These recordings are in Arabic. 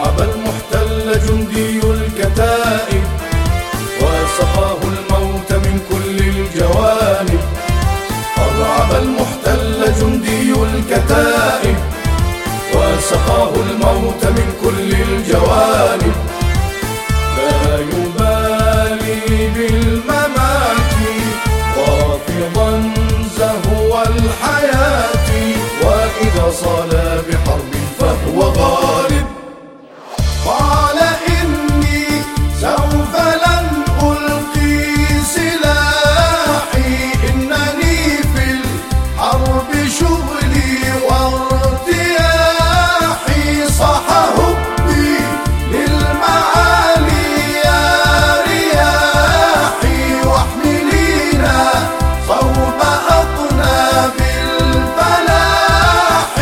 أرعب المحتل جندي الكتائب وسقاه الموت من كل الجوانب. أرعب المحتل جندي الكتائب وسقاه الموت من كل الجوانب. لا يبالي بالممات رافضا زهو الحياة، وإذا صال بحرب فهو غالب. قال إني سوف لن ألقي سلاحي، إنني في الحرب شغلي وارتياحي. صح هبي للمعالي يا رياحي، واحملينا صوب أطناب الفلاح.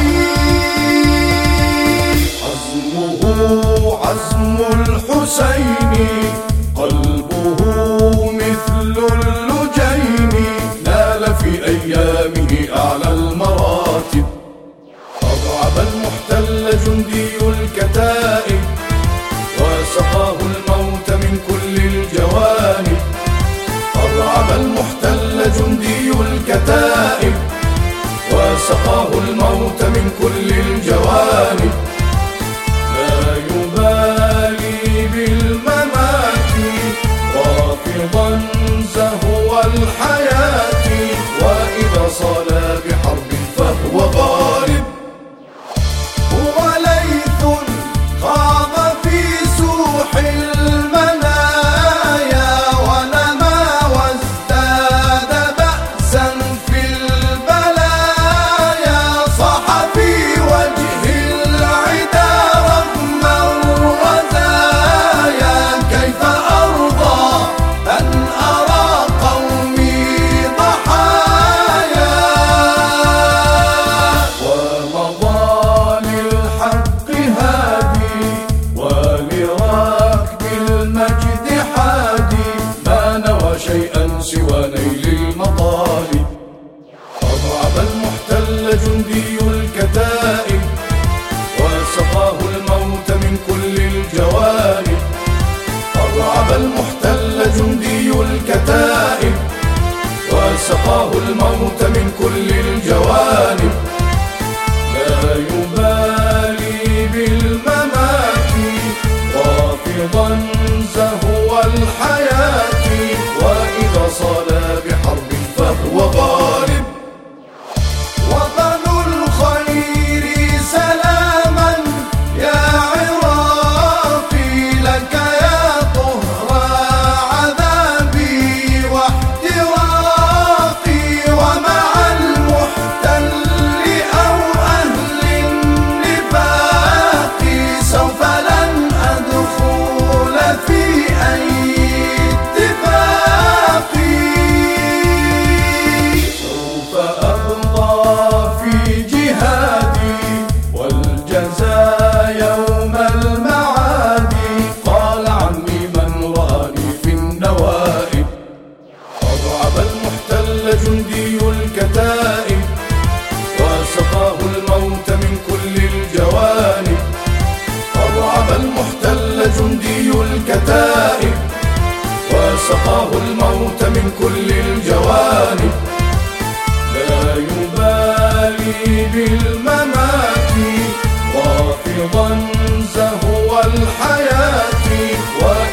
عزم الحسين قلبه مثل اللجين، نال في أيامه أعلى المراتب. أرعب المحتل جندي الكتائب وسقاه الموت من كل الجوانب. أرعب المحتل جندي الكتائب وسقاه الموت من كل الجوانب. لا يبالي بالممات رافضا زهو الحياة، وإذا صال بحرب فهو غالب. هو ليث خاض في سوح المنايا ونما وازداد بأسا في البلايا. صح في وجه العدا رغم الرزايا، كيف أرضى أن أرى قومي ضحايا. ومضى للحق هادي ولراكب المجد حادي، ما نوى شيئا سوى نيل المطالب. أرعب المحتل جندي الكتائب وسقاه الموت من كل الجوانب. أرعب المحتل جندي الكتائب وسقاه الموت من كل الجوانب. لا يبالي بالممات رافضا زهو الحياة، وإذا صال بحرب فهو غالب. وطن الخير سلاما يا عراقي، لك يا طهر عذابي واحتراقي. ومع المحتل أو أهل النفاق سوف لن أدخل في أي اتفاق. سوف أبقى في جهادي والجزاء يوم المعاد. قال عني من رآني في النوائب. أرعب المحتل جندي الكتائب وسقاه الموت من كل الجوانب. أرعب المحتل جندي الكتائب وسقاه الموت من كل الجوانب. لا يبالي بالممات رافضا زهو الحياة،